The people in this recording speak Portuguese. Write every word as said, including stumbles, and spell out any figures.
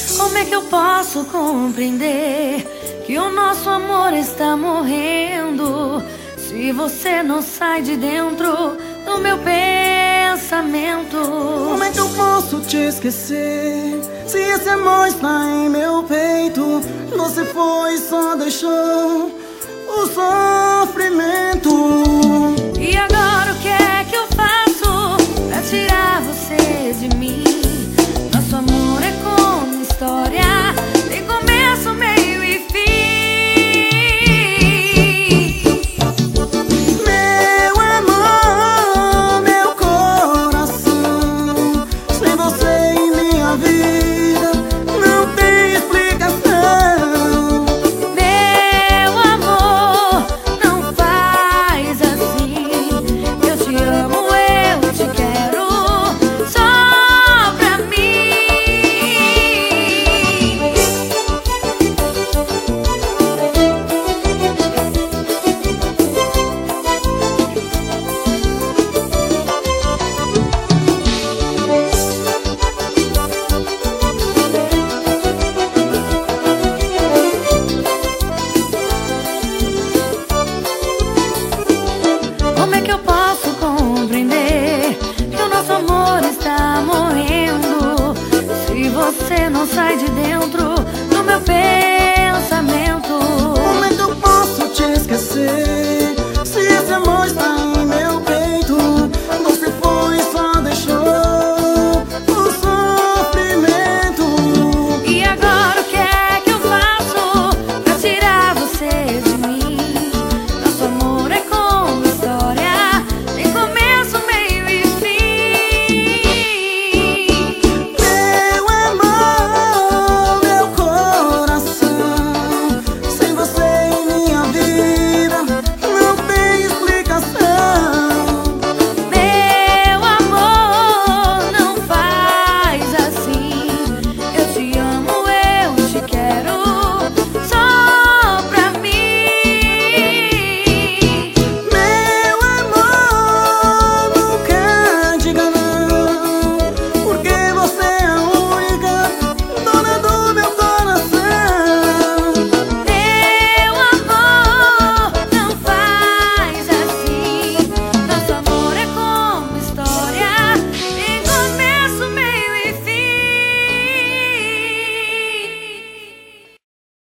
Como é que eu posso compreender que o nosso amor está morrendo se você não sai de dentro do meu pensamento? Como é que eu posso te esquecer se esse amor está em meu peito? Você foi e só deixou o sofrimento. E agora o que é que eu faço pra tirar você de mim? Nosso amor é como história, tem começo, meio e fim. Meu amor, meu coração, sem você em minha vida não tem explicação. Meu amor, não faz assim. Eu te amo, eu te quero só pra mim. Como é que eu posso compreender que o nosso amor está morrendo se você não sai de dentro do meu peito?